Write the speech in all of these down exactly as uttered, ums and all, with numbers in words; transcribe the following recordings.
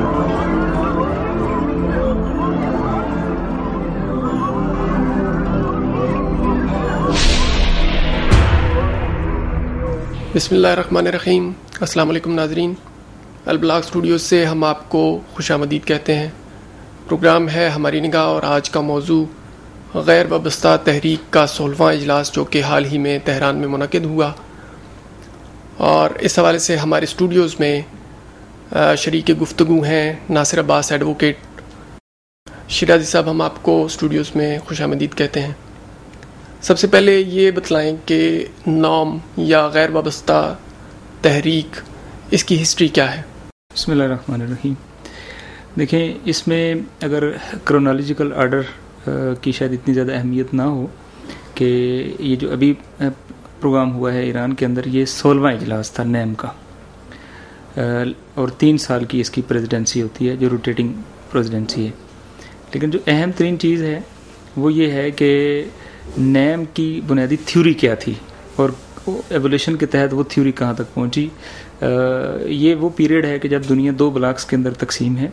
بسم اللہ الرحمن الرحیم. السلام علیکم ناظرین. البلاغ اسٹوڈیوز سے ہم آپ کو خوش آمدید کہتے ہیں. پروگرام ہے ہماری نگاہ اور آج کا موضوع غیر وابستہ تحریک کا سولہواں اجلاس جو کہ حال ہی میں تہران میں منعقد ہوا. اور اس حوالے سے ہمارے اسٹوڈیوز میں شریک گفتگو ہیں ناصر عباس ایڈوکیٹ. شیرازی صاحب ہم آپ کو اسٹوڈیوز میں خوش آمدید کہتے ہیں. سب سے پہلے یہ بتلائیں کہ نام یا غیر وابستہ تحریک اس کی ہسٹری کیا ہے؟ بسم اللہ الرحمن الرحیم. دیکھیں اس میں اگر کرونالوجیکل آرڈر کی شاید اتنی زیادہ اہمیت نہ ہو کہ یہ جو ابھی پروگرام ہوا ہے ایران کے اندر یہ سولہواں اجلاس تھا نیم کا اور تین سال کی اس کی پریزیڈنسی ہوتی ہے جو روٹیٹنگ پریزیڈنسی ہے. لیکن جو اہم ترین چیز ہے وہ یہ ہے کہ نیم کی بنیادی تھیوری کیا تھی اور ایولیوشن کے تحت وہ تھیوری کہاں تک پہنچی. یہ وہ پیریڈ ہے کہ جب دنیا دو بلاکس کے اندر تقسیم ہے,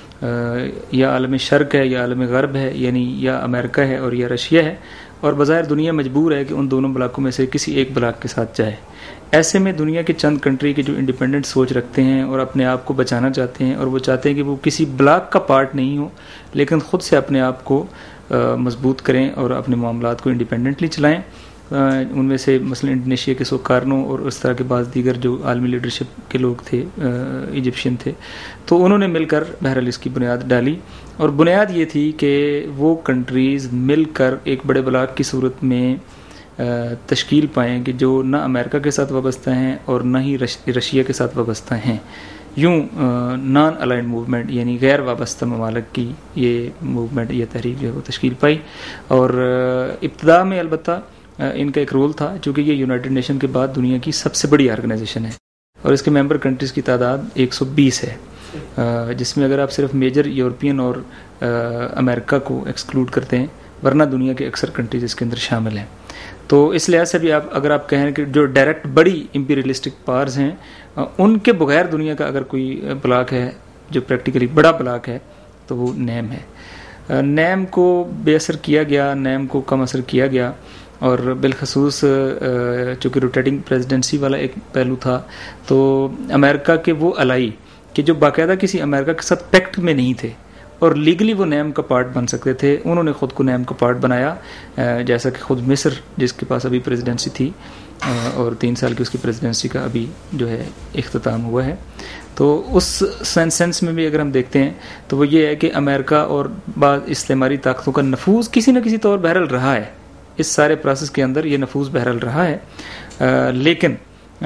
یا عالم شرق ہے یا عالم غرب ہے, یعنی یا امریکہ ہے اور یا رشیا ہے, اور بظاہر دنیا مجبور ہے کہ ان دونوں بلاکوں میں سے کسی ایک بلاک کے ساتھ جائے. ایسے میں دنیا کے چند کنٹری کے جو انڈیپینڈنٹ سوچ رکھتے ہیں اور اپنے آپ کو بچانا چاہتے ہیں اور وہ چاہتے ہیں کہ وہ کسی بلاک کا پارٹ نہیں ہو لیکن خود سے اپنے آپ کو مضبوط کریں اور اپنے معاملات کو انڈیپینڈنٹلی چلائیں. ان میں سے مثلا انڈونیشیا کے سوکارنو اور اس طرح کے بعض دیگر جو عالمی لیڈرشپ کے لوگ تھے, ایجپشین تھے, تو انہوں نے مل کر بہرحال اس کی بنیاد ڈالی. اور بنیاد یہ تھی کہ وہ کنٹریز مل کر ایک بڑے بلاک کی صورت میں تشکیل پائیں کہ جو نہ امریکہ کے ساتھ وابستہ ہیں اور نہ ہی رشیا کے ساتھ وابستہ ہیں. یوں نان الائنڈ موومنٹ یعنی غیر وابستہ ممالک کی یہ موومنٹ, یہ تحریک جو ہے وہ تشکیل پائی. اور ابتدا میں البتہ ان کا ایک رول تھا چونکہ یہ یونائٹڈ نیشن کے بعد دنیا کی سب سے بڑی آرگنائزیشن ہے اور اس کے ممبر کنٹریز کی تعداد ایک سو بیس ہے, جس میں اگر آپ صرف میجر یورپین اور امریکہ کو ایکسکلوڈ کرتے ہیں, ورنہ دنیا کے اکثر کنٹریز اس کے اندر شامل ہیں. تو اس لحاظ سے بھی آپ اگر آپ کہیں کہ جو ڈائریکٹ بڑی امپیریلسٹک پاورز ہیں ان کے بغیر دنیا کا اگر کوئی بلاک ہے جو پریکٹیکلی بڑا بلاک ہے تو وہ نیم ہے. نیم کو بے اثر کیا گیا, نیم کو کم اثر کیا گیا, اور بالخصوص چونکہ روٹیٹنگ پریزیڈنسی والا ایک پہلو تھا تو امریکہ کے وہ الائی کہ جو باقاعدہ کسی امریکہ کے ساتھ پیکٹ میں نہیں تھے اور لیگلی وہ نیم کا پارٹ بن سکتے تھے, انہوں نے خود کو نیم کا پارٹ بنایا. جیسا کہ خود مصر جس کے پاس ابھی پریزیڈنسی تھی اور تین سال کی اس کی پریزیڈنسی کا ابھی جو ہے اختتام ہوا ہے, تو اس سینس میں بھی اگر ہم دیکھتے ہیں تو وہ یہ ہے کہ امریکہ اور بعض استعماری طاقتوں کا نفوذ کسی نہ کسی طور بہرحال رہا ہے. اس سارے پروسیس کے اندر یہ نفوذ بہرحال رہا ہے, لیکن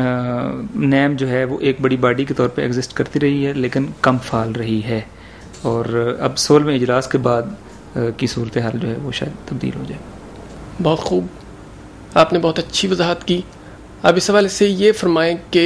نیم جو ہے وہ ایک بڑی باڈی کے طور پہ ایگزسٹ کرتی رہی ہے لیکن کم فعال رہی ہے. اور اب سولہویں اجلاس کے بعد کی صورتحال جو ہے وہ شاید تبدیل ہو جائے. بہت خوب, آپ نے بہت اچھی وضاحت کی. اب اس حوالے سے یہ فرمائیں کہ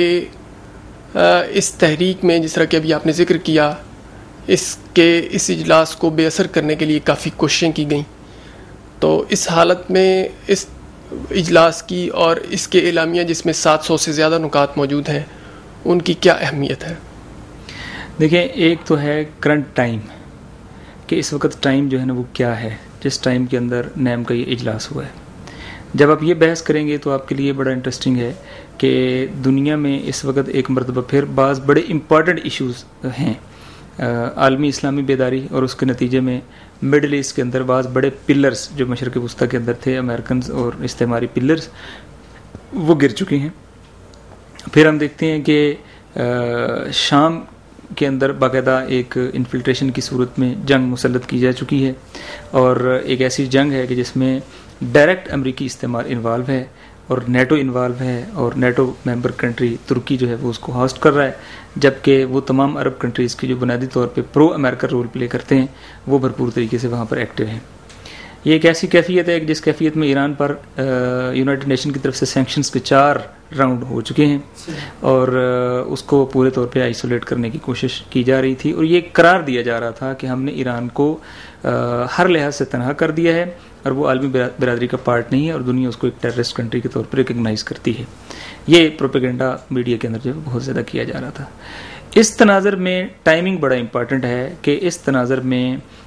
اس تحریک میں جس طرح کہ ابھی آپ نے ذکر کیا اس کے اس اجلاس کو بے اثر کرنے کے لیے کافی کوششیں کی گئیں, تو اس حالت میں اس اجلاس کی اور اس کے اعلامیہ جس میں سات سو سے زیادہ نکات موجود ہیں ان کی کیا اہمیت ہے؟ دیکھیں, ایک تو ہے کرنٹ ٹائم کہ اس وقت ٹائم جو ہے نا وہ کیا ہے جس ٹائم کے اندر نیم کا یہ اجلاس ہوا ہے. جب آپ یہ بحث کریں گے تو آپ کے لیے بڑا انٹرسٹنگ ہے کہ دنیا میں اس وقت ایک مرتبہ پھر بعض بڑے امپورٹنٹ ایشوز ہیں. عالمی اسلامی بیداری اور اس کے نتیجے میں مڈل ایسٹ کے اندر بعض بڑے پلرز جو مشرق وسطیٰ کے اندر تھے, امریکنز اور استعماری پلرز, وہ گر چکے ہیں. پھر ہم دیکھتے ہیں کہ شام کے اندر باقاعدہ ایک انفلٹریشن کی صورت میں جنگ مسلط کی جا چکی ہے, اور ایک ایسی جنگ ہے کہ جس میں ڈائریکٹ امریکی استعمال انوالو ہے اور نیٹو انوالو ہے, اور نیٹو ممبر کنٹری ترکی جو ہے وہ اس کو ہوسٹ کر رہا ہے, جبکہ وہ تمام عرب کنٹریز کی جو بنیادی طور پہ پرو امریکہ رول پلے کرتے ہیں وہ بھرپور طریقے سے وہاں پر ایکٹیو ہیں. یہ ایک ایسی کیفیت ہے جس کیفیت میں ایران پر یونائٹڈ نیشن کی طرف سے سینکشنز کے چار راؤنڈ ہو چکے ہیں اور اس کو پورے طور پہ آئسولیٹ کرنے کی کوشش کی جا رہی تھی, اور یہ قرار دیا جا رہا تھا کہ ہم نے ایران کو ہر لحاظ سے تنہا کر دیا ہے اور وہ عالمی برادری کا پارٹ نہیں ہے اور دنیا اس کو ایک ٹیررسٹ کنٹری کے طور پر ریکگنائز کرتی ہے. یہ پروپیگنڈا میڈیا کے اندر جو ہے بہت زیادہ کیا جا رہا تھا. اس تناظر میں ٹائمنگ بڑا امپارٹنٹ ہے کہ اس تناظر میں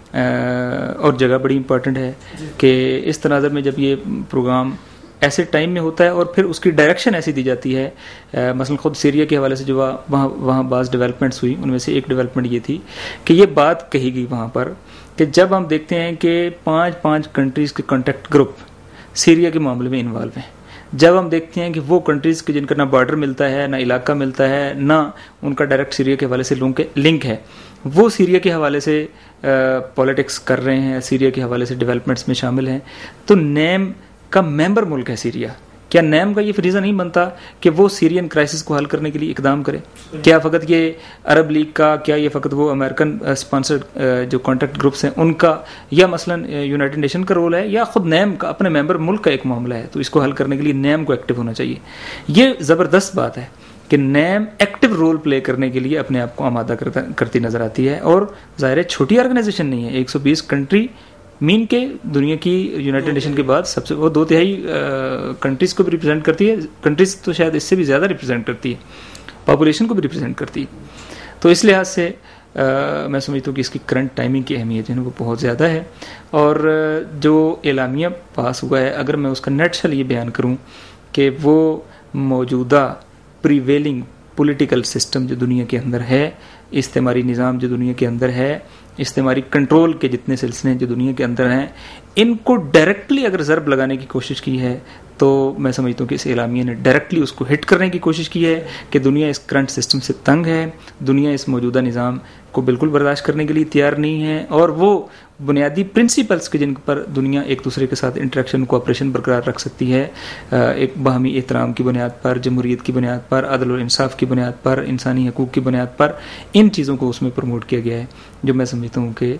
اور جگہ بڑی امپارٹنٹ ہے کہ اس تناظر میں جب یہ پروگرام ایسے ٹائم میں ہوتا ہے اور پھر اس کی ڈائریکشن ایسی دی جاتی ہے. مثلا خود سیریا کے حوالے سے جو وہاں وہاں بعض ڈیولپمنٹس ہوئی، ان میں سے ایک ڈیولپمنٹ یہ تھی کہ یہ بات کہی گئی وہاں پر کہ جب ہم دیکھتے ہیں کہ پانچ پانچ کنٹریز کے کانٹیکٹ گروپ سیریا کے معاملے میں انوالو ہیں، جب ہم دیکھتے ہیں کہ وہ کنٹریز کے جن کا نہ بارڈر ملتا ہے، نہ علاقہ ملتا ہے، نہ ان کا ڈائریکٹ سیریا کے حوالے سے لنک ہے، وہ سیریا کے حوالے سے پولیٹکس کر رہے ہیں، سیریا کے حوالے سے ڈیولپمنٹس میں شامل ہیں، تو نیم کا ممبر ملک ہے سیریا. کیا نیم کا یہ فریضہ نہیں بنتا کہ وہ سیرین کرائسس کو حل کرنے کے لیے اقدام کرے؟ کیا فقط یہ عرب لیگ کا، کیا یہ فقط وہ امریکن اسپانسرڈ جو کانٹیکٹ گروپس ہیں ان کا، یا مثلا یونائٹڈ نیشن کا رول ہے، یا خود نیم کا اپنے ممبر ملک کا ایک معاملہ ہے؟ تو اس کو حل کرنے کے لیے نیم کو ایکٹیو ہونا چاہیے. یہ زبردست بات ہے کہ نیم ایکٹیو رول پلے کرنے کے لیے اپنے آپ کو آمادہ کرتی نظر آتی ہے، اور ظاہر ہے چھوٹی آرگنائزیشن نہیں ہے. ایک سو بیس کنٹری مین کے دنیا کی یونائٹڈ نیشن کے بعد سب سے وہ دو تہائی کنٹریز کو بھی ریپرزینٹ کرتی ہے، کنٹریز تو شاید اس سے بھی زیادہ ریپرزینٹ کرتی ہے، پاپولیشن کو بھی ریپرزینٹ کرتی ہے. تو اس لحاظ سے میں سمجھتا ہوں کہ اس کی کرنٹ ٹائمنگ کی اہمیت جو ہے وہ بہت زیادہ ہے. اور جو اعلامیہ پاس ہوا ہے، اگر میں اس کا نیٹ شل یہ بیان کروں کہ وہ موجودہ پریویلنگ پولیٹیکل سسٹم جو دنیا کے اندر ہے، استعماری نظام جو دنیا کے اندر ہے، استعماری کنٹرول کے جتنے سلسلے ہیں جو دنیا کے اندر ہیں، ان کو ڈائریکٹلی اگر ضرب لگانے کی کوشش کی ہے تو میں سمجھتا ہوں کہ اس اعلامیہ نے ڈائریکٹلی اس کو ہٹ کرنے کی کوشش کی ہے کہ دنیا اس کرنٹ سسٹم سے تنگ ہے، دنیا اس موجودہ نظام کو بالکل برداشت کرنے کے لیے تیار نہیں ہے، اور وہ بنیادی پرنسپلس کے جن پر دنیا ایک دوسرے کے ساتھ انٹریکشن کوآپریشن برقرار رکھ سکتی ہے، ایک باہمی احترام کی بنیاد پر، جمہوریت کی بنیاد پر، عدل و انصاف کی بنیاد پر، انسانی حقوق کی بنیاد پر، ان چیزوں کو اس میں پروموٹ کیا گیا ہے، جو میں سمجھتا ہوں کہ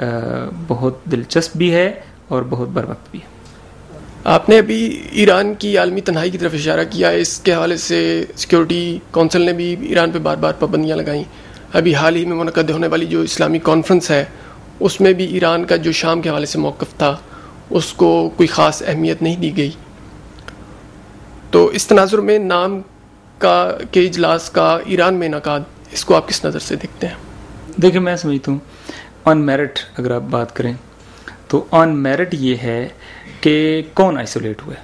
بہت دلچسپ بھی ہے اور بہت بر وقت بھی ہے. آپ نے ابھی ایران کی عالمی تنہائی کی طرف اشارہ کیا ہے. اس کے حوالے سے سیکیورٹی کونسل نے بھی ایران پہ بار بار پابندیاں لگائیں. ابھی حال ہی میں منعقد ہونے والی جو اسلامی کانفرنس ہے اس میں بھی ایران کا جو شام کے حوالے سے موقف تھا اس کو کوئی خاص اہمیت نہیں دی گئی. تو اس تناظر میں نام کا کے اجلاس کا ایران میں انعقاد، اس کو آپ کس نظر سے دیکھتے ہیں؟ دیکھیں، میں سمجھتا ہوں آن میرٹ اگر آپ بات کریں تو آن میرٹ یہ ہے کہ کون آئسولیٹ ہوئے.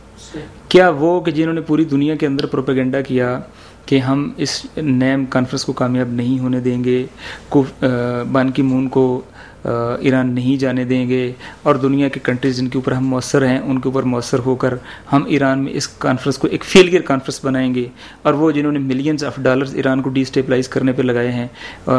کیا وہ کہ جنہوں نے پوری دنیا کے اندر پروپیگنڈا کیا کہ ہم اس نیم کانفرنس کو کامیاب نہیں ہونے دیں گے، کو بان کی مون کو ایران نہیں جانے دیں گے، اور دنیا کے کنٹریز جن کے اوپر ہم مؤثر ہیں ان کے اوپر مؤثر ہو کر ہم ایران میں اس کانفرنس کو ایک فیلئر کانفرنس بنائیں گے، اور وہ جنہوں نے ملینز آف ڈالرز ایران کو ڈی اسٹیبلائز کرنے پہ لگائے ہیں،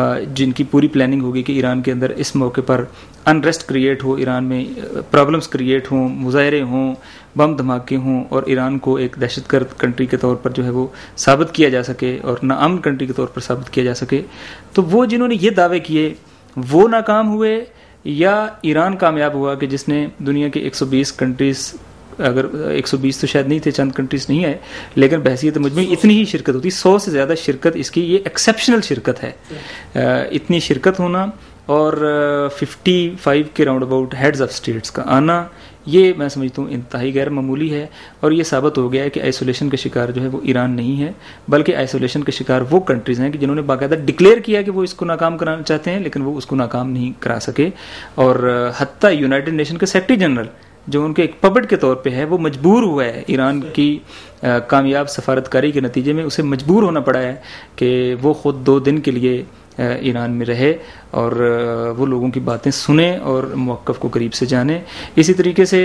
جن کی پوری پلاننگ ہوگی کہ ایران کے اندر اس موقع پر انریسٹ کریٹ ہو، ایران میں پرابلمس کریٹ ہوں، مظاہرے ہوں، بم دھماکے ہوں، اور ایران کو ایک دہشت گرد کنٹری کے طور پر جو ہے وہ ثابت کیا جا سکے اور ناامن کنٹری کے طور پر ثابت کیا جا سکے. تو وہ جنہوں نے یہ دعوے کیے وہ ناکام ہوئے، یا ایران کامیاب ہوا کہ جس نے دنیا کے ایک سو بیس کنٹریز، اگر ایک سو بیس تو شاید نہیں تھے، چند کنٹریز نہیں ہے، لیکن بحثیت مجموعی اتنی ہی شرکت ہوتی، سو سے زیادہ شرکت اس کی، یہ ایکسیپشنل شرکت ہے. اتنی شرکت ہونا اور ففٹی فائیو کے round about heads of states کا آنا، یہ میں سمجھتا ہوں انتہائی غیر معمولی ہے. اور یہ ثابت ہو گیا ہے کہ آئسولیشن کا شکار جو ہے وہ ایران نہیں ہے، بلکہ آئسولیشن کا شکار وہ کنٹریز ہیں کہ جنہوں نے باقاعدہ ڈکلیئر کیا کہ وہ اس کو ناکام کرانا چاہتے ہیں، لیکن وہ اس کو ناکام نہیں کرا سکے. اور حتیٰ یونائٹڈ نیشن کے سیکرٹری جنرل جو ان کے ایک پپٹ کے طور پہ ہے، وہ مجبور ہوا ہے ایران کی کامیاب سفارتکاری کے نتیجے میں، اسے مجبور ہونا پڑا ہے کہ وہ خود دو دن کے لیے ایران میں رہے اور وہ لوگوں کی باتیں سنیں اور موقف کو قریب سے جانیں. اسی طریقے سے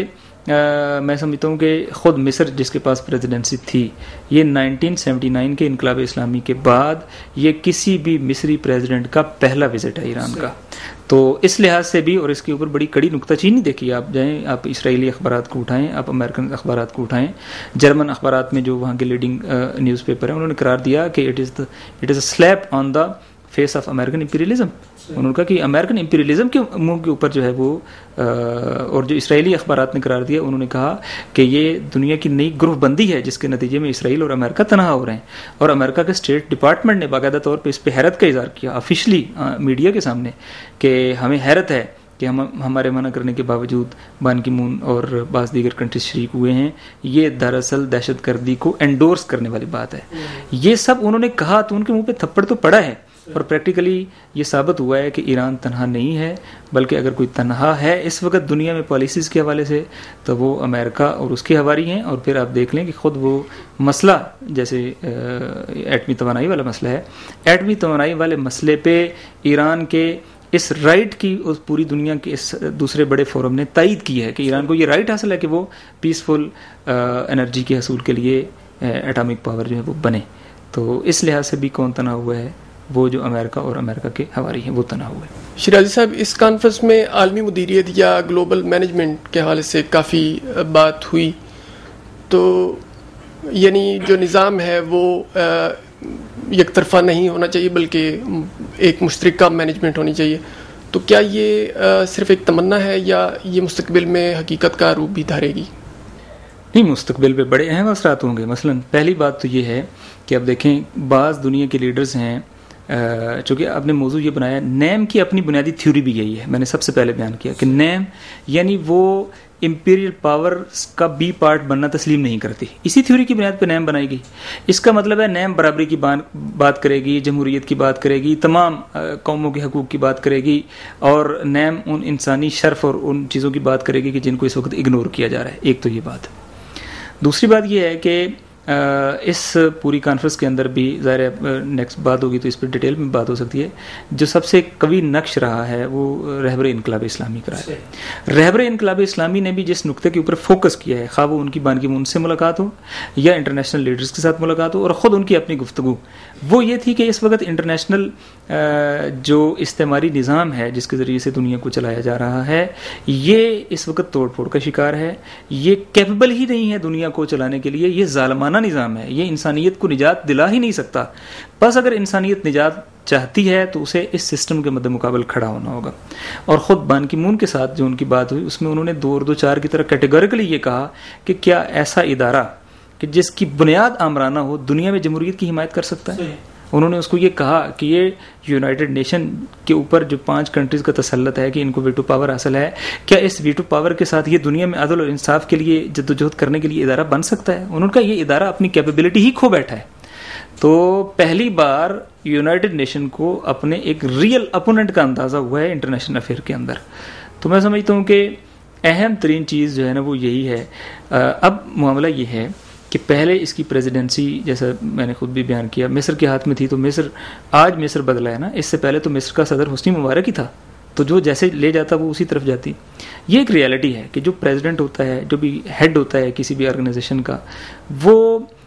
میں سمجھتا ہوں کہ خود مصر جس کے پاس پریزیڈنسی تھی، یہ نائنٹین سیونٹی نائن کے انقلاب اسلامی کے بعد یہ کسی بھی مصری پریزیڈنٹ کا پہلا وزٹ ہے ایران کا. تو اس لحاظ سے بھی، اور اس کے اوپر بڑی کڑی نکتہ چینی دیکھیے، آپ جائیں، آپ اسرائیلی اخبارات کو اٹھائیں، آپ امریکن اخبارات کو اٹھائیں، جرمن اخبارات میں جو وہاں کے لیڈنگ نیوز پیپر ہیں انہوں نے قرار دیا کہ it is it is a slap on the face of American imperialism. انہوں نے کہا کہ امریکن امپیریلزم کے منہ کے اوپر جو ہے وہ، اور جو اسرائیلی اخبارات نے قرار دیا انہوں نے کہا کہ یہ دنیا کی نئی گروہ بندی ہے جس کے نتیجے میں اسرائیل اور امریکہ تنہا ہو رہے ہیں. اور امریکہ کے اسٹیٹ ڈپارٹمنٹ نے باقاعدہ طور پہ اس پہ حیرت کا اظہار کیا آفیشلی میڈیا کے سامنے کہ ہمیں حیرت ہے کہ ہم ہمارے منع کرنے کے باوجود بان کی مون اور بعض دیگر کنٹریز شریک ہوئے ہیں. یہ دراصل دہشت گردی کو انڈورس کرنے والی بات ہے. یہ سب انہوں نے کہا تو ان کے منہ پہ تھپڑ تو پڑا ہے، اور پریکٹیکلی یہ ثابت ہوا ہے کہ ایران تنہا نہیں ہے، بلکہ اگر کوئی تنہا ہے اس وقت دنیا میں پالیسیز کے حوالے سے تو وہ امریکہ اور اس کے حوالے ہیں. اور پھر آپ دیکھ لیں کہ خود وہ مسئلہ جیسے ایٹمی توانائی والا مسئلہ ہے، ایٹمی توانائی والے مسئلے پہ ایران کے اس رائٹ کی اس پوری دنیا کے اس دوسرے بڑے فورم نے تائید کی ہے کہ ایران کو یہ رائٹ حاصل ہے کہ وہ پیسفل انرجی کے حصول کے لیے ایٹامک پاور جو ہے وہ بنے. تو اس لحاظ سے بھی کون تنہا ہوا ہے؟ وہ جو امریکہ اور امریکہ کے حوالے ہیں وہ تنہا ہوئے. شیرازی صاحب، اس کانفرنس میں عالمی مدیریت یا گلوبل مینجمنٹ کے حوالے سے کافی بات ہوئی، تو یعنی جو نظام ہے وہ یک طرفہ نہیں ہونا چاہیے بلکہ ایک مشترکہ مینجمنٹ ہونی چاہیے. تو کیا یہ صرف ایک تمنا ہے یا یہ مستقبل میں حقیقت کا روپ بھی دھارے گی؟ نہیں، مستقبل پہ بڑے اہم اثرات ہوں گے. مثلا پہلی بات تو یہ ہے کہ اب دیکھیں بعض دنیا کے لیڈرز ہیں، چونکہ آپ نے موضوع یہ بنایا، نیم کی اپنی بنیادی تھیوری بھی یہی ہے. میں نے سب سے پہلے بیان کیا کہ نیم یعنی وہ امپیریل پاور کا بی پارٹ بننا تسلیم نہیں کرتی. اسی تھیوری کی بنیاد پہ نیم بنائی گئی. اس کا مطلب ہے نیم برابری کی بات کرے گی، جمہوریت کی بات کرے گی، تمام قوموں کے حقوق کی بات کرے گی، اور نیم ان انسانی شرف اور ان چیزوں کی بات کرے گی کہ جن کو اس وقت اگنور کیا جا رہا ہے. ایک تو یہ بات. دوسری بات یہ ہے کہ اس پوری کانفرنس کے اندر بھی ظاہر ہے نیکسٹ بات ہوگی تو اس پر ڈیٹیل میں بات ہو سکتی ہے، جو سب سے قوی نقش رہا ہے وہ رہبر انقلاب اسلامی کا ہے. رہبر انقلاب اسلامی نے بھی جس نقطے کے اوپر فوکس کیا ہے، خواہ وہ ان کی بان کی مون سے ملاقات ہو یا انٹرنیشنل لیڈرز کے ساتھ ملاقات ہو اور خود ان کی اپنی گفتگو، وہ یہ تھی کہ اس وقت انٹرنیشنل جو استعماری نظام ہے جس کے ذریعے سے دنیا کو چلایا جا رہا ہے، یہ اس وقت توڑ پھوڑ کا شکار ہے. یہ کیپیبل ہی نہیں ہے دنیا کو چلانے کے لیے. یہ ظالمانہ نظام ہے، یہ انسانیت کو نجات دلا ہی نہیں سکتا. بس اگر انسانیت نجات چاہتی ہے تو اسے اس سسٹم کے مد مقابل کھڑا ہونا ہوگا. اور خود بان کی مون کے ساتھ جو ان کی بات ہوئی اس میں انہوں نے دو اور دو چار کی طرح کیٹیگوریکلی یہ کہا کہ کیا ایسا ادارہ کہ جس کی بنیاد آمرانہ ہو دنیا میں جمہوریت کی حمایت کر سکتا ہے؟ انہوں نے اس کو یہ کہا کہ یہ یونائٹڈ نیشن کے اوپر جو پانچ کنٹریز کا تسلط ہے کہ ان کو ویٹو پاور حاصل ہے، کیا اس ویٹو پاور کے ساتھ یہ دنیا میں عدل اور انصاف کے لیے جدوجہد کرنے کے لیے ادارہ بن سکتا ہے؟ انہوں نے کہا یہ ادارہ اپنی کیپیبلٹی ہی کھو بیٹھا ہے. تو پہلی بار یونائٹڈ نیشن کو اپنے ایک ریئل اپوننٹ کا اندازہ ہوا ہے انٹرنیشنل افیئر کے اندر. تو میں سمجھتا ہوں کہ اہم ترین چیز جو ہے نا وہ یہی ہے. اب معاملہ یہ ہے کہ پہلے اس کی پریزیڈنسی جیسا میں نے خود بھی بیان کیا مصر کے ہاتھ میں تھی، تو مصر آج مصر بدلا ہے نا. اس سے پہلے تو مصر کا صدر حسنی مبارک ہی تھا، تو جو جیسے لے جاتا وہ اسی طرف جاتی. یہ ایک ریالٹی ہے کہ جو پریزیڈنٹ ہوتا ہے، جو بھی ہیڈ ہوتا ہے کسی بھی آرگنائزیشن کا، وہ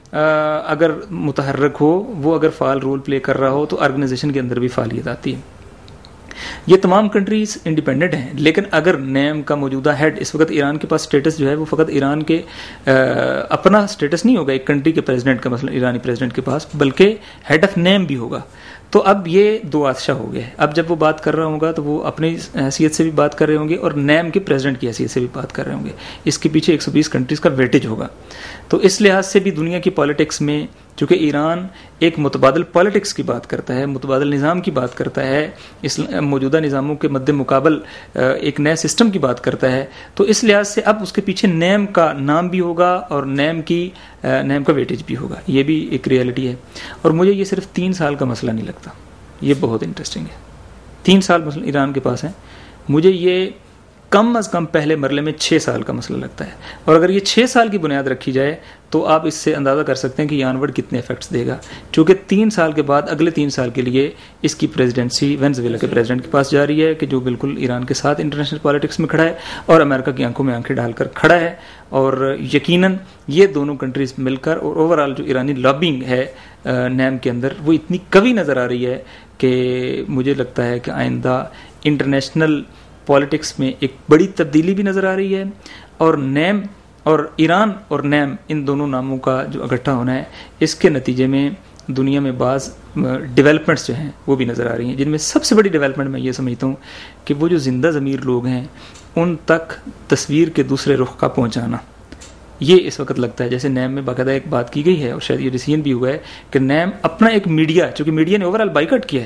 اگر متحرک ہو، وہ اگر فعال رول پلے کر رہا ہو تو آرگنائزیشن کے اندر بھی فعالیت آتی ہے. یہ تمام کنٹریز انڈیپینڈنٹ ہیں، لیکن اگر نیم کا موجودہ ہیڈ اس وقت ایران کے پاس سٹیٹس جو ہے وہ فقط ایران کے اپنا سٹیٹس نہیں ہوگا ایک کنٹری کے پریزیڈنٹ کا، مثلا ایرانی پریزیڈنٹ کے پاس، بلکہ ہیڈ آف نیم بھی ہوگا. تو اب یہ دو آتشہ ہو گئے. اب جب وہ بات کر رہا ہوگا تو وہ اپنی حیثیت سے بھی بات کر رہے ہوں گے اور نیم کے پریزیڈنٹ کی حیثیت سے بھی بات کر رہے ہوں گے. اس کے پیچھے ایک سو بیس کنٹریز کا ویٹیج ہوگا. تو اس لحاظ سے بھی دنیا کی پالیٹکس میں چونکہ ایران ایک متبادل پالیٹکس کی بات کرتا ہے، متبادل نظام کی بات کرتا ہے، اس موجودہ نظاموں کے مد مقابل ایک نئے سسٹم کی بات کرتا ہے، تو اس لحاظ سے اب اس کے پیچھے نیم کا نام بھی ہوگا اور نیم کی نیم کا ویٹیج بھی ہوگا. یہ بھی ایک ریالٹی ہے. اور مجھے یہ صرف تین سال کا مسئلہ نہیں لگتا، یہ بہت انٹرسٹنگ ہے. تین سال مسئلہ ایران کے پاس ہیں. مجھے یہ کم از کم پہلے مرحلے میں چھ سال کا مسئلہ لگتا ہے. اور اگر یہ چھ سال کی بنیاد رکھی جائے تو آپ اس سے اندازہ کر سکتے ہیں کہ یہ آنورڈ کتنے افیکٹس دے گا. چونکہ تین سال کے بعد اگلے تین سال کے لیے اس کی پریزیڈنسی وینزویلا کے پریزیڈنٹ کے پاس جا رہی ہے کہ جو بالکل ایران کے ساتھ انٹرنیشنل پالیٹکس میں کھڑا ہے اور امریکہ کی آنکھوں میں آنکھیں ڈال کر کھڑا ہے. اور یقیناً یہ دونوں کنٹریز مل کر اور اوور آل جو ایرانی لابنگ ہے نیم کے اندر وہ اتنی قوی نظر آ رہی ہے کہ مجھے لگتا ہے کہ آئندہ انٹرنیشنل پالیٹکس میں ایک بڑی تبدیلی بھی نظر آ رہی ہے. اور نیم اور ایران اور نیم ان دونوں ناموں کا جو اکٹھا ہونا ہے اس کے نتیجے میں دنیا میں بعض ڈیولپمنٹس جو ہیں وہ بھی نظر آ رہی ہیں، جن میں سب سے بڑی ڈیولپمنٹ میں یہ سمجھتا ہوں کہ وہ جو زندہ ضمیر لوگ ہیں ان تک تصویر کے دوسرے رخ کا پہنچانا. یہ اس وقت لگتا ہے جیسے نیم میں باقاعدہ ایک بات کی گئی ہے اور شاید یہ ڈیسیژن بھی ہوا ہے کہ نیم اپنا ایک میڈیا، چونکہ میڈیا نے اوور آل بائیکاٹ کیا ہے،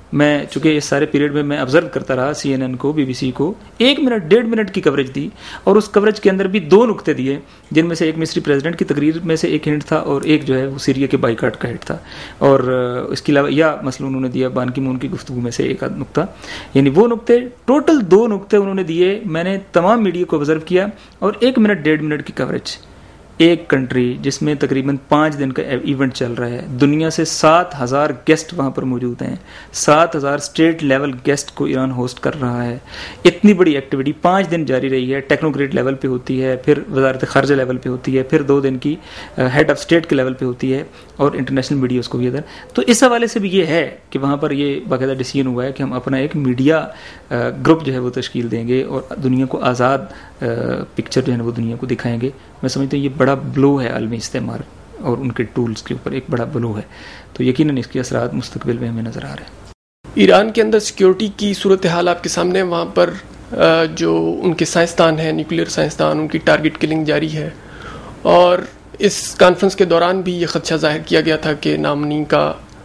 میں چونکہ اس سارے پیریڈ میں میں آبزرو کرتا رہا سی این این کو، بی بی سی کو، ایک منٹ ڈیڑھ منٹ کی کوریج دی، اور اس کوریج کے اندر بھی دو نقطے دیے جن میں سے ایک مصری پریزیڈنٹ کی تقریر میں سے ایک ہنٹ تھا، اور ایک جو ہے وہ سیریا کے بائیکاٹ کا ہنٹ تھا، اور اس کے علاوہ یا مثلا انہوں نے دیا بان کی مون کی گفتگو میں سے ایک آدھ نقطہ، یعنی وہ نقطے ٹوٹل دو نقطے انہوں نے دیے. میں نے تمام میڈیا کو آبزرو کیا، اور ایک منٹ ڈیڑھ منٹ کی کوریج. ایک کنٹری جس میں تقریباً پانچ دن کا ایونٹ چل رہا ہے، دنیا سے سات ہزار گیسٹ وہاں پر موجود ہیں، سات ہزار اسٹیٹ لیول گیسٹ کو ایران ہوسٹ کر رہا ہے. اتنی بڑی ایکٹیویٹی پانچ دن جاری رہی ہے، ٹیکنوکریٹ لیول پہ ہوتی ہے، پھر وزارت خارجہ لیول پہ ہوتی ہے، پھر دو دن کی ہیڈ آف اسٹیٹ کے لیول پہ ہوتی ہے، اور انٹرنیشنل میڈیا اس کو بھی ادھر. تو اس حوالے سے بھی یہ ہے کہ وہاں پر یہ باقاعدہ ڈیسیژن ہوا ہے کہ ہم اپنا ایک میڈیا گروپ جو ہے وہ تشکیل دیں گے، اور دنیا کو آزاد پکچر جو ہے وہ دنیا کو دکھائیں گے. میں سمجھتا ہوں یہ بڑا بلو ہے عالمی استعمار اور ان کے ٹولز کے اوپر، ایک بڑا بلو ہے. تو یقیناً اس کے اثرات مستقبل میں ہمیں نظر آ رہے ہیں. ایران کے اندر سیکیورٹی کی صورتحال آپ کے سامنے، وہاں پر جو ان کے سائنسدان ہیں، نیوکلیئر سائنسدان، ان کی ٹارگٹ کلنگ جاری ہے، اور اس کانفرنس کے دوران بھی یہ خدشہ ظاہر کیا گیا تھا کہ نامنی کا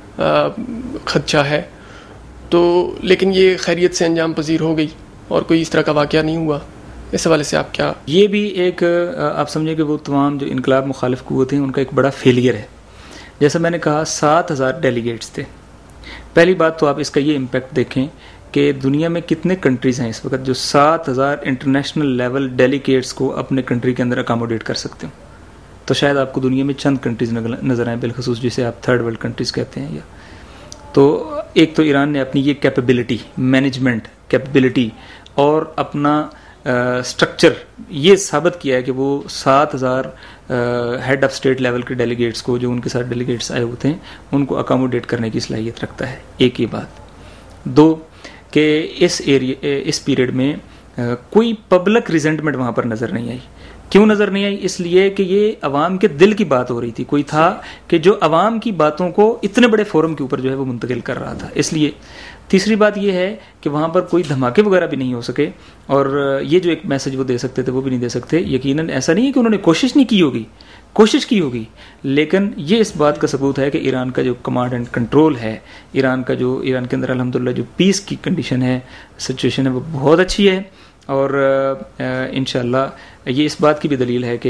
خدشہ ہے. تو لیکن یہ خیریت سے انجام پذیر ہو گئی اور کوئی اس طرح کا واقعہ نہیں ہوا. اس حوالے سے آپ کیا؟ یہ بھی ایک آپ سمجھیں کہ وہ تمام جو انقلاب مخالف قوت ہیں ان کا ایک بڑا فیلئر ہے. جیسا میں نے کہا سات ہزار ڈیلیگیٹس تھے. پہلی بات تو آپ اس کا یہ امپیکٹ دیکھیں کہ دنیا میں کتنے کنٹریز ہیں اس وقت جو سات ہزار انٹرنیشنل لیول ڈیلیگیٹس کو اپنے کنٹری کے اندر اکاموڈیٹ کر سکتے ہوں. تو شاید آپ کو دنیا میں چند کنٹریز نظر آئیں، بالخصوص جسے آپ تھرڈ ورلڈ کنٹریز کہتے ہیں. یا تو ایک تو ایران نے اپنی یہ کیپیبلٹی، مینجمنٹ کیپیبلٹی اور اپنا اسٹرکچر یہ ثابت کیا ہے کہ وہ سات ہزار ہیڈ آف اسٹیٹ لیول کے ڈیلیگیٹس کو، جو ان کے ساتھ ڈیلیگیٹس آئے ہوتے ہیں، ان کو اکاموڈیٹ کرنے کی صلاحیت رکھتا ہے. ایک یہ بات. دو کہ اس ایریا اس پیریڈ میں کوئی پبلک ریزنٹمنٹ وہاں پر نظر نہیں آئی. کیوں نظر نہیں آئی؟ اس لیے کہ یہ عوام کے دل کی بات ہو رہی تھی. کوئی تھا کہ جو عوام کی باتوں کو اتنے بڑے فورم کے اوپر جو ہے وہ منتقل کر رہا تھا. اس لیے تیسری بات یہ ہے کہ وہاں پر کوئی دھماکے وغیرہ بھی نہیں ہو سکے، اور یہ جو ایک میسج وہ دے سکتے تھے وہ بھی نہیں دے سکتے. یقیناً ایسا نہیں ہے کہ انہوں نے کوشش نہیں کی ہوگی، کوشش کی ہوگی، لیکن یہ اس بات کا ثبوت ہے کہ ایران کا جو کمانڈ اینڈ کنٹرول ہے، ایران کا جو ایران کے اندر الحمدللہ جو پیس کی کنڈیشن ہے، سچویشن ہے، وہ بہت اچھی ہے. اور انشاءاللہ یہ اس بات کی بھی دلیل ہے کہ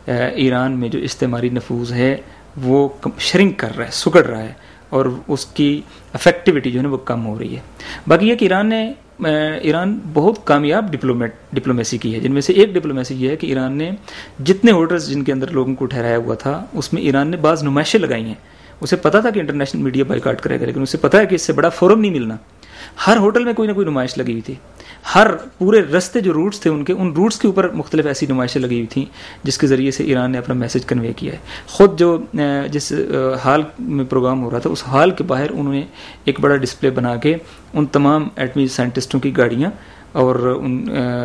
ایران میں جو استعماری نفوذ ہے وہ شرنک کر رہا ہے، سکڑ رہا ہے، اور اس کی افیکٹیوٹی جو ہے نا وہ کم ہو رہی ہے. باقی یہ کہ ایران نے ایران بہت کامیاب ڈپلومیٹ ڈپلومیسی کی ہے، جن میں سے ایک ڈپلومیسی یہ ہے کہ ایران نے جتنے ہوٹلز جن کے اندر لوگوں کو ٹھہرایا ہوا تھا اس میں ایران نے بعض نمائشیں لگائی ہیں. اسے پتا تھا کہ انٹرنیشنل میڈیا بائیکاٹ کرے گا، لیکن اسے پتا ہے کہ اس سے بڑا فورم نہیں ملنا. ہر ہوٹل میں کوئی نہ کوئی نمائش لگی ہوئی تھی، ہر پورے رستے جو روٹس تھے ان کے ان روٹس کے اوپر مختلف ایسی نمائشیں لگی ہوئی تھیں جس کے ذریعے سے ایران نے اپنا میسج کنوے کیا ہے. خود جو جس ہال میں پروگرام ہو رہا تھا اس ہال کے باہر انہوں نے ایک بڑا ڈسپلے بنا کے ان تمام ایٹمی سائنٹسٹوں کی گاڑیاں اور ان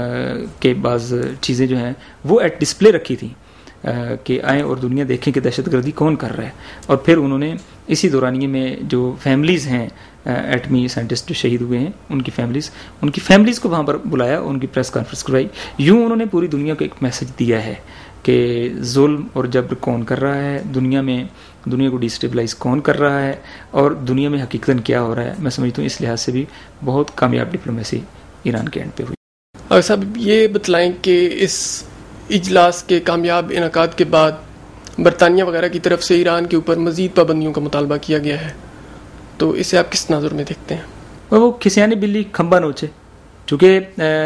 کے بعض چیزیں جو ہیں وہ ایٹ ڈسپلے رکھی تھیں کہ آئیں اور دنیا دیکھیں کہ دہشت گردی کون کر رہا ہے. اور پھر انہوں نے اسی دورانیے میں جو فیملیز ہیں ایٹمی سائنٹسٹ جو شہید ہوئے ہیں ان کی فیملیز ان کی فیملیز کو وہاں پر بلایا، ان کی پریس کانفرنس کروائی. یوں انہوں نے پوری دنیا کو ایک میسج دیا ہے کہ ظلم اور جبر کون کر رہا ہے دنیا میں، دنیا کو ڈیسٹیبلائز کون کر رہا ہے، اور دنیا میں حقیقتاً کیا ہو رہا ہے. میں سمجھتا ہوں اس لحاظ سے بھی بہت کامیاب ڈپلومیسی ایران کے اینڈ پہ ہوئی. اور صاحب یہ بتلائیں کہ اس اجلاس کے کامیاب انعقاد کے بعد برطانیہ وغیرہ کی طرف سے ایران کے اوپر مزید پابندیوں کا مطالبہ کیا گیا ہے، تو اسے آپ کس نظر میں دیکھتے ہیں؟ وہ کھسیانی بلی کھمبا نوچے، چونکہ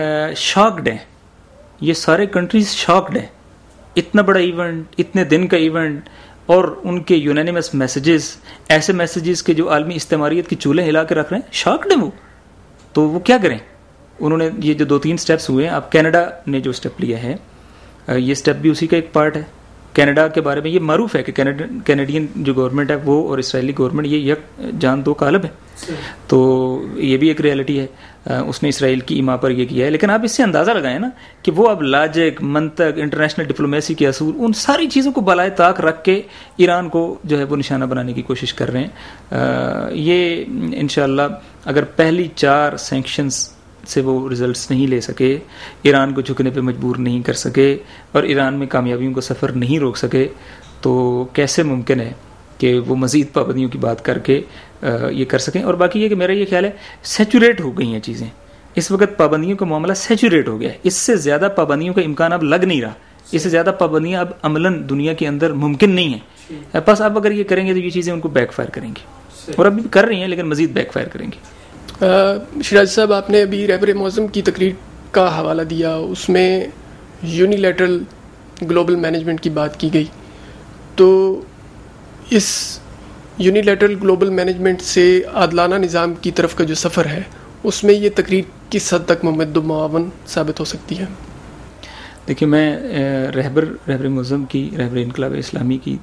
شاکڈ ہیں یہ سارے کنٹریز، شاکڈ ہیں. اتنا بڑا ایونٹ، اتنے دن کا ایونٹ، اور ان کے یونینیمس میسیجز، ایسے میسیجز کے جو عالمی استعماریت کی چولہے ہلا کے رکھ رہے ہیں، شاکڈ ہیں وہ. تو وہ کیا کریں؟ انہوں نے یہ جو دو تین سٹیپس ہوئے ہیں، اب کینیڈا نے جو سٹیپ لیا ہے یہ سٹیپ بھی اسی کا ایک پارٹ ہے. کینیڈا کے بارے میں یہ معروف ہے کہ کینیڈین جو گورنمنٹ ہے وہ اور اسرائیلی گورنمنٹ یہ یک جان دو قالب ہے. تو یہ بھی ایک ریالٹی ہے. اس نے اسرائیل کی ایما پر یہ کیا ہے، لیکن آپ اس سے اندازہ لگائیں نا کہ وہ اب لاجک، منطق، انٹرنیشنل ڈپلومیسی کے اصول، ان ساری چیزوں کو بالائے طاق رکھ کے ایران کو جو ہے وہ نشانہ بنانے کی کوشش کر رہے ہیں. یہ انشاءاللہ اگر پہلی چار سینکشنز سے وہ ریزلٹس نہیں لے سکے، ایران کو جھکنے پہ مجبور نہیں کر سکے، اور ایران میں کامیابیوں کا سفر نہیں روک سکے، تو کیسے ممکن ہے کہ وہ مزید پابندیوں کی بات کر کے یہ کر سکیں. اور باقی یہ کہ میرا یہ خیال ہے سیچوریٹ ہو گئی ہیں چیزیں اس وقت, پابندیوں کا معاملہ سیچوریٹ ہو گیا ہے, اس سے زیادہ پابندیوں کا امکان اب لگ نہیں رہا, اس سے زیادہ پابندیاں اب عملاً دنیا کے اندر ممکن نہیں ہیں. بس اب اگر یہ کریں گے تو یہ چیزیں ان کو بیک فائر کریں گی, اور ابھی کر رہی ہیں لیکن مزید بیک فائر کریں گی. شیراز صاحب, آپ نے ابھی رہبر معظم کی تقریر کا حوالہ دیا, اس میں یونیلیٹرل گلوبل مینجمنٹ کی بات کی گئی, تو اس یونیلیٹرل گلوبل مینجمنٹ سے عادلانہ نظام کی طرف کا جو سفر ہے اس میں یہ تقریر کس حد تک ممد و معاون ثابت ہو سکتی ہے؟ دیکھیے, میں رہبر رہبر معظم کی, رہبر انقلاب اسلامی کی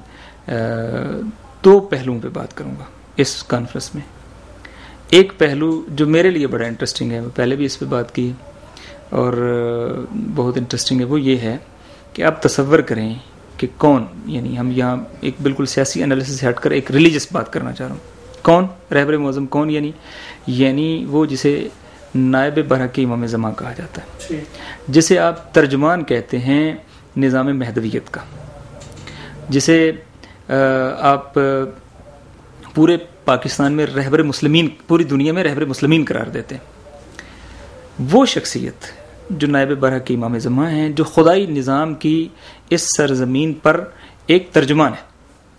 دو پہلوؤں پہ بات کروں گا اس کانفرنس میں. ایک پہلو جو میرے لیے بڑا انٹرسٹنگ ہے, میں پہلے بھی اس پہ بات کی اور بہت انٹرسٹنگ ہے, وہ یہ ہے کہ آپ تصور کریں کہ کون, یعنی ہم یہاں ایک بالکل سیاسی انالیسس سے ہٹ کر ایک ریلیجس بات کرنا چاہ رہا ہوں. کون رہبر معظم کون؟ یعنی یعنی وہ جسے نائب برحق امام زمان کہا جاتا ہے, جسے آپ ترجمان کہتے ہیں نظام مہدویت کا, جسے آپ پورے پاکستان میں رہبر مسلمین, پوری دنیا میں رہبر مسلمین قرار دیتے ہیں. وہ شخصیت جو نائب برحق امام زمان ہیں, جو خدائی نظام کی اس سرزمین پر ایک ترجمان ہے,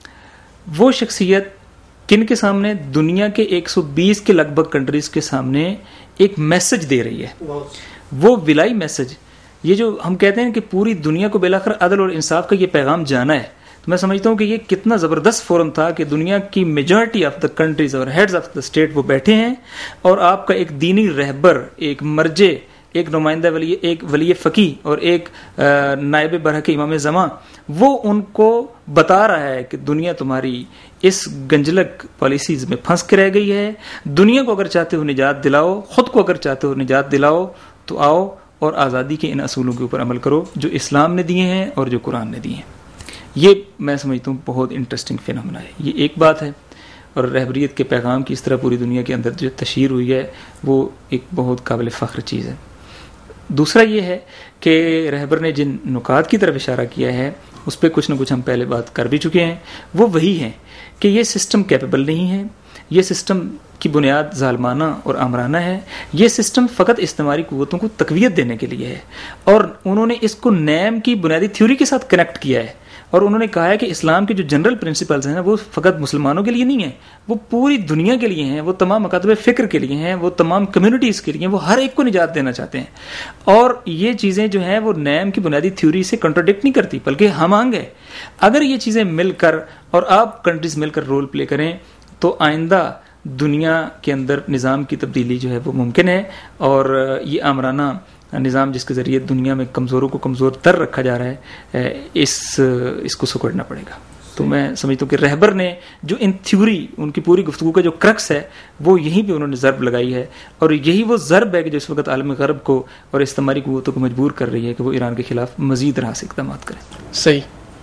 وہ شخصیت کن کے سامنے؟ دنیا کے ایک سو بیس کے لگ بھگ کنٹریز کے سامنے ایک میسج دے رہی ہے. وہ ولائی میسج, یہ جو ہم کہتے ہیں کہ پوری دنیا کو بالآخر عدل اور انصاف کا یہ پیغام جانا ہے, تو میں سمجھتا ہوں کہ یہ کتنا زبردست فورم تھا کہ دنیا کی میجورٹی آف دا کنٹریز اور ہیڈز آف دا اسٹیٹ وہ بیٹھے ہیں, اور آپ کا ایک دینی رہبر, ایک مرجع, ایک نمائندہ ولی, ایک ولی فقی اور ایک نائب برحق امام زمان, وہ ان کو بتا رہا ہے کہ دنیا تمہاری اس گنجلک پالیسیز میں پھنس کے رہ گئی ہے. دنیا کو اگر چاہتے ہو نجات دلاؤ, خود کو اگر چاہتے ہو نجات دلاؤ, تو آؤ اور آزادی کے ان اصولوں کے اوپر عمل کرو جو اسلام نے دیے ہیں اور جو قرآن نے دیے ہیں. یہ میں سمجھتا ہوں بہت انٹرسٹنگ فینومینا ہے. یہ ایک بات ہے, اور رہبریت کے پیغام کی اس طرح پوری دنیا کے اندر جو تشہیر ہوئی ہے وہ ایک بہت قابل فخر چیز ہے. دوسرا یہ ہے کہ رہبر نے جن نکات کی طرف اشارہ کیا ہے اس پہ کچھ نہ کچھ ہم پہلے بات کر بھی چکے ہیں. وہ وہی ہیں کہ یہ سسٹم کیپیبل نہیں ہے, یہ سسٹم کی بنیاد ظالمانہ اور آمرانہ ہے, یہ سسٹم فقط استعماری قوتوں کو تقویت دینے کے لیے ہے, اور انہوں نے اس کو نیم کی بنیادی تھیوری کے ساتھ کنیکٹ کیا ہے, اور انہوں نے کہا ہے کہ اسلام کے جو جنرل پرنسپلز ہیں وہ فقط مسلمانوں کے لیے نہیں ہیں, وہ پوری دنیا کے لیے ہیں, وہ تمام مکاتب فکر کے لیے ہیں, وہ تمام کمیونٹیز کے لیے ہیں, وہ ہر ایک کو نجات دینا چاہتے ہیں. اور یہ چیزیں جو ہیں وہ نیم کی بنیادی تھیوری سے کنٹراڈکٹ نہیں کرتی بلکہ ہم آنگ ہے. اگر یہ چیزیں مل کر اور آپ کنٹریز مل کر رول پلے کریں تو آئندہ دنیا کے اندر نظام کی تبدیلی جو ہے وہ ممکن ہے, اور یہ آمرانہ نظام جس کے ذریعے دنیا میں کمزوروں کو کمزور تر رکھا جا رہا ہے, اس اس کو سکڑنا پڑے گا. تو میں سمجھتا ہوں کہ رہبر نے جو ان تھیوری, ان کی پوری گفتگو کا جو کرکس ہے وہ یہیں پہ انہوں نے ضرب لگائی ہے, اور یہی وہ ضرب ہے کہ جو اس وقت عالم غرب کو اور استعماری قوتوں کو مجبور کر رہی ہے کہ وہ ایران کے خلاف مزید راہ سے اقدامات کریں. صحیح.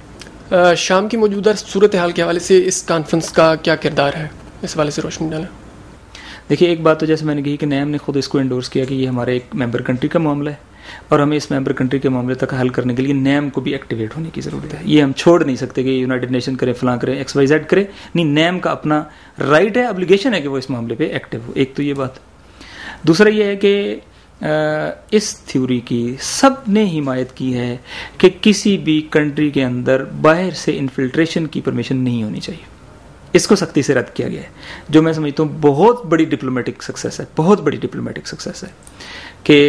شام کی موجودہ صورتحال کے حوالے سے اس کانفرنس کا کیا کردار ہے, اس حوالے سے روشنی ڈالیں. دیکھیے, ایک بات تو جیسے میں نے کہی کہ نیم نے خود اس کو انڈورس کیا کہ یہ ہمارے ایک ممبر کنٹری کا معاملہ ہے, اور ہمیں اس ممبر کنٹری کے معاملے تک حل کرنے کے لیے نیم کو بھی ایکٹیویٹ ہونے کی ضرورت ہے. یہ ہم چھوڑ نہیں سکتے کہ یونائٹڈ نیشن کرے, فلاں کرے, ایکس وائی زیڈ کرے, نہیں, نیم کا اپنا رائٹ ہے, ابلیگیشن ہے کہ وہ اس معاملے پہ ایکٹیو ہو. ایک تو یہ بات. دوسرا یہ ہے کہ اس تھیوری کی سب نے حمایت کی ہے کہ کسی بھی کنٹری کے اندر باہر سے انفلٹریشن کی پرمیشن نہیں ہونی چاہیے. اس کو سختی سے رد کیا گیا ہے, جو میں سمجھتا ہوں بہت بڑی ڈپلومیٹک سکسیس ہے, بہت بڑی ڈپلومیٹک سکسیس ہے کہ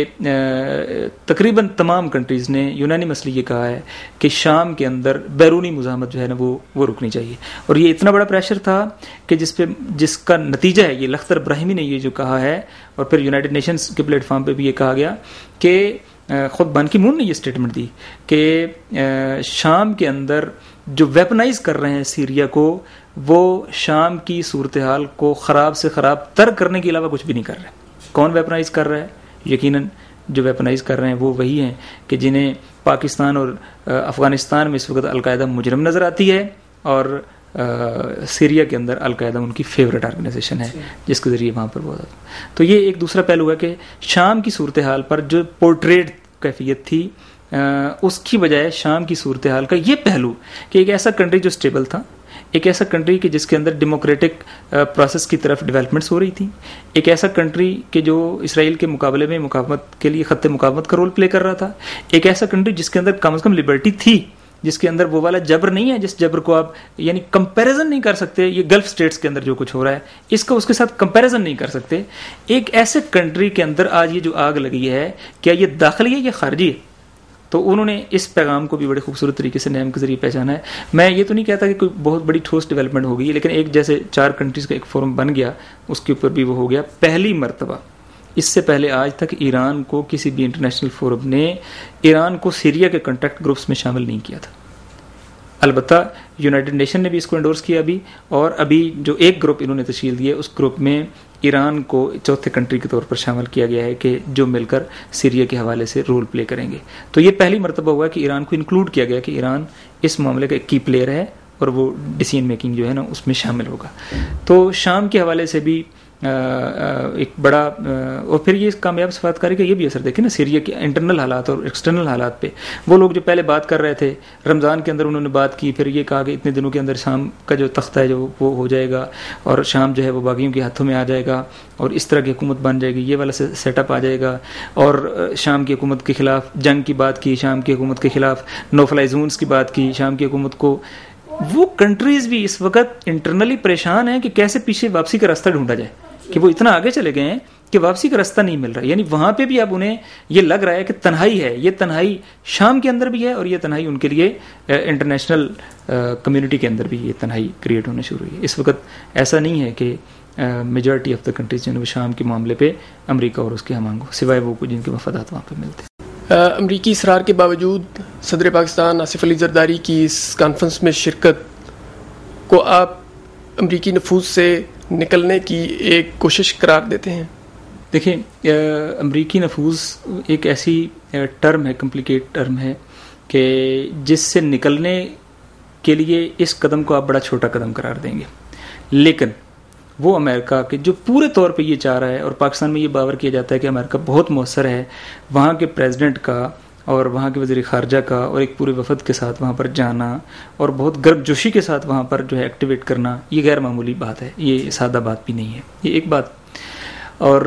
تقریباً تمام کنٹریز نے یونانیمسلی یہ کہا ہے کہ شام کے اندر بیرونی مزاحمت جو ہے نا وہ وہ رکنی چاہیے. اور یہ اتنا بڑا پریشر تھا کہ جس پہ جس کا نتیجہ ہے یہ لختر ابراہیمی نے یہ جو کہا ہے, اور پھر یونائٹڈ نیشنز کے پلیٹ فارم پہ بھی یہ کہا گیا کہ خود بان کی مون نے یہ اسٹیٹمنٹ دی کہ شام کے اندر جو ویپنائز کر رہے ہیں سیریا کو, وہ شام کی صورتحال کو خراب سے خراب تر کرنے کے علاوہ کچھ بھی نہیں کر رہے. کون ویپنائز کر رہا ہے؟ یقیناً جو ویپنائز کر رہے ہیں وہ وہی ہیں کہ جنہیں پاکستان اور افغانستان میں اس وقت القاعدہ مجرم نظر آتی ہے, اور سیریا کے اندر القاعدہ ان کی فیوریٹ آرگنائزیشن ہے جس کے ذریعے وہاں پر بہت آتا. تو یہ ایک دوسرا پہلو ہے کہ شام کی صورتحال پر جو پورٹریٹ کیفیت تھی اس کی بجائے شام کی صورتحال کا یہ پہلو کہ ایک ایسا کنٹری جو سٹیبل تھا, ایک ایسا کنٹری کہ جس کے اندر ڈیموکریٹک پروسیس کی طرف ڈیولپمنٹس ہو رہی تھیں، ایک ایسا کنٹری کہ جو اسرائیل کے مقابلے میں مقاومت کے لیے خط مقاومت کا رول پلے کر رہا تھا، ایک ایسا کنٹری جس کے اندر کم از کم لبرٹی تھی، جس کے اندر وہ والا جبر نہیں ہے جس جبر کو آپ یعنی کمپیریزن نہیں کر سکتے. یہ گلف سٹیٹس کے اندر جو کچھ ہو رہا ہے اس کا اس کے ساتھ کمپیریزن نہیں کر سکتے. ایک ایسے کنٹری کے اندر آج یہ جو آگ لگی ہے، کیا یہ داخلی ہے یا خارجی ہے؟ تو انہوں نے اس پیغام کو بھی بڑے خوبصورت طریقے سے نیم کے ذریعے پہچانا ہے. میں یہ تو نہیں کہتا کہ کوئی بہت بڑی ٹھوس ڈیولپمنٹ ہو گئی ہے، لیکن ایک جیسے چار کنٹریز کا ایک فورم بن گیا، اس کے اوپر بھی وہ ہو گیا. پہلی مرتبہ اس سے پہلے آج تک ایران کو کسی بھی انٹرنیشنل فورم نے ایران کو سیریا کے کنٹیکٹ گروپس میں شامل نہیں کیا تھا. البتہ یونائٹڈ نیشن نے بھی اس کو انڈورس کیا ابھی، اور ابھی جو ایک گروپ انہوں نے تشکیل دی ہے اس گروپ میں ایران کو چوتھے کنٹری کے طور پر شامل کیا گیا ہے کہ جو مل کر سیریا کے حوالے سے رول پلے کریں گے. تو یہ پہلی مرتبہ ہوا کہ ایران کو انکلوڈ کیا گیا کہ ایران اس معاملے کا ایک کی پلیئر ہے اور وہ ڈیسیژن میکنگ جو ہے نا اس میں شامل ہوگا. تو شام کے حوالے سے بھی ایک بڑا، اور پھر یہ کامیاب سفارتکاری کا یہ بھی اثر دیکھیں نا سیریا کے انٹرنل حالات اور ایکسٹرنل حالات پہ. وہ لوگ جو پہلے بات کر رہے تھے رمضان کے اندر انہوں نے بات کی، پھر یہ کہا کہ اتنے دنوں کے اندر شام کا جو تختہ ہے جو وہ ہو جائے گا اور شام جو ہے وہ باغیوں کے ہاتھوں میں آ جائے گا اور اس طرح کی حکومت بن جائے گی، یہ والا سیٹ اپ آ جائے گا. اور شام کی حکومت کے خلاف جنگ کی بات کی، شام کی حکومت کے خلاف نو فلائی زونز کی بات کی شام کی حکومت کو. وہ کنٹریز بھی اس وقت انٹرنلی پریشان ہیں کہ کیسے پیچھے واپسی کا راستہ ڈھونڈا جائے، کہ وہ اتنا آگے چلے گئے ہیں کہ واپسی کا راستہ نہیں مل رہا. یعنی وہاں پہ بھی اب انہیں یہ لگ رہا ہے کہ تنہائی ہے. یہ تنہائی شام کے اندر بھی ہے اور یہ تنہائی ان کے لیے انٹرنیشنل کمیونٹی کے اندر بھی یہ تنہائی کریٹ ہونا شروع ہوئی ہے. اس وقت ایسا نہیں ہے کہ میجورٹی آف دا کنٹریز جو ہے وہ شام کے معاملے پہ امریکہ اور اس کے ہم آہنگ، سوائے وہ جن کے مفادات وہاں پہ ملتے ہیں. امریکی اصرار کے باوجود صدر پاکستان آصف علی زرداری کی اس کانفرنس میں شرکت کو آپ امریکی نفوذ سے نکلنے کی ایک کوشش قرار دیتے ہیں؟ دیکھیں، امریکی نفوذ ایک ایسی ٹرم ہے، کمپلیکیٹ ٹرم ہے کہ جس سے نکلنے کے لیے اس قدم کو آپ بڑا چھوٹا قدم قرار دیں گے. لیکن وہ امریکہ کہ جو پورے طور پہ یہ چاہ رہا ہے، اور پاکستان میں یہ باور کیا جاتا ہے کہ امریکہ بہت مؤثر ہے، وہاں کے پریزیڈنٹ کا اور وہاں کے وزیر خارجہ کا اور ایک پورے وفد کے ساتھ وہاں پر جانا اور بہت گرم جوشی کے ساتھ وہاں پر جو ہے ایکٹیویٹ کرنا، یہ غیر معمولی بات ہے، یہ سادہ بات بھی نہیں ہے. یہ ایک بات. اور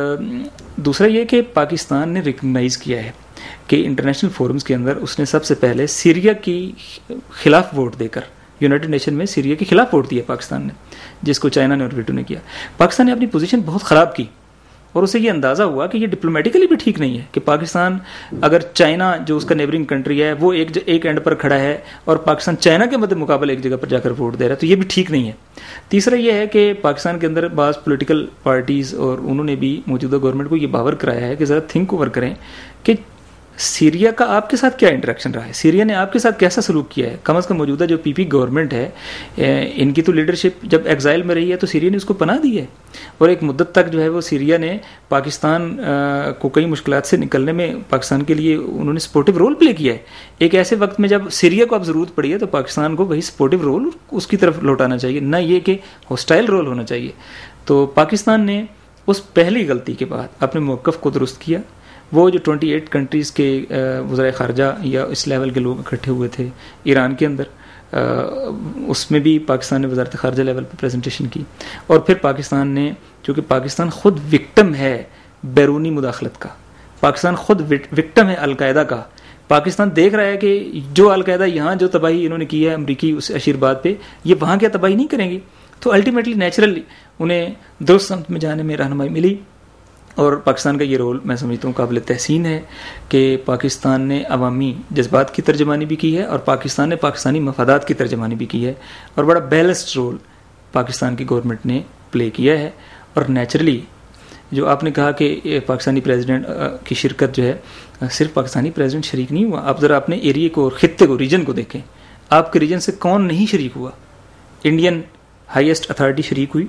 دوسرا یہ کہ پاکستان نے ریکگنائز کیا ہے کہ انٹرنیشنل فورمز کے اندر اس نے سب سے پہلے سیریا کی خلاف ووٹ دے کر یونائٹڈ نیشن میں سیریا کے خلاف ووٹ دیا پاکستان نے، جس کو چائنا نے اور ویٹو نے کیا. پاکستان نے اپنی پوزیشن بہت خراب کی اور اسے یہ اندازہ ہوا کہ یہ ڈپلومیٹیکلی بھی ٹھیک نہیں ہے کہ پاکستان اگر چائنا جو اس کا نیبرنگ کنٹری ہے وہ ایک ایک اینڈ پر کھڑا ہے اور پاکستان چائنا کے مد مقابل ایک جگہ پر جا کر ووٹ دے رہا ہے، تو یہ بھی ٹھیک نہیں ہے. تیسرا یہ ہے کہ پاکستان کے اندر بعض پولیٹیکل پارٹیز اور انہوں نے بھی موجودہ گورنمنٹ کو یہ باور کرایا ہے کہ ذرا تھنک اوور کریں کہ سیریا کا آپ کے ساتھ کیا انٹریکشن رہا ہے، سیریا نے آپ کے ساتھ کیسا سلوک کیا ہے. کم از کم موجودہ جو پی پی گورنمنٹ ہے ان کی تو لیڈرشپ جب ایگزائل میں رہی ہے تو سیریا نے اس کو پناہ دی ہے، اور ایک مدت تک جو ہے وہ سیریا نے پاکستان کو کئی مشکلات سے نکلنے میں پاکستان کے لیے انہوں نے سپورٹیو رول پلے کیا ہے. ایک ایسے وقت میں جب سیریا کو اب ضرورت پڑی ہے تو پاکستان کو وہی سپورٹیو رول اس کی طرف لوٹانا چاہیے، نہ یہ کہ ہاسٹائل رول ہونا چاہیے. تو پاکستان نے اس پہلی غلطی کے بعد اپنے موقف کو درست کیا. وہ جو ٹوئنٹی ایٹ کنٹریز کے وزرائے خارجہ یا اس لیول کے لوگ اکٹھے ہوئے تھے ایران کے اندر، اس میں بھی پاکستان نے وزارت خارجہ لیول پہ پریزنٹیشن کی. اور پھر پاکستان نے، چونکہ پاکستان خود وکٹم ہے بیرونی مداخلت کا، پاکستان خود وکٹم ہے القاعدہ کا. پاکستان دیکھ رہا ہے کہ جو القاعدہ یہاں جو تباہی انہوں نے کی ہے امریکی اس اشیرباد پہ، یہ وہاں کیا تباہی نہیں کریں گے. تو الٹیمیٹلی نیچرلی انہیں درست سمت میں جانے میں رہنمائی ملی. اور پاکستان کا یہ رول میں سمجھتا ہوں قابل تحسین ہے کہ پاکستان نے عوامی جذبات کی ترجمانی بھی کی ہے اور پاکستان نے پاکستانی مفادات کی ترجمانی بھی کی ہے، اور بڑا بیلنسڈ رول پاکستان کی گورنمنٹ نے پلے کیا ہے. اور نیچرلی جو آپ نے کہا کہ پاکستانی پریزیڈنٹ کی شرکت جو ہے، صرف پاکستانی پریزیڈنٹ شریک نہیں ہوا. آپ ذرا اپنے ایریے کو اور خطے کو، ریجن کو دیکھیں. آپ کے ریجن سے کون نہیں شریک ہوا؟ انڈین ہائیسٹ اتھارٹی شریک ہوئی،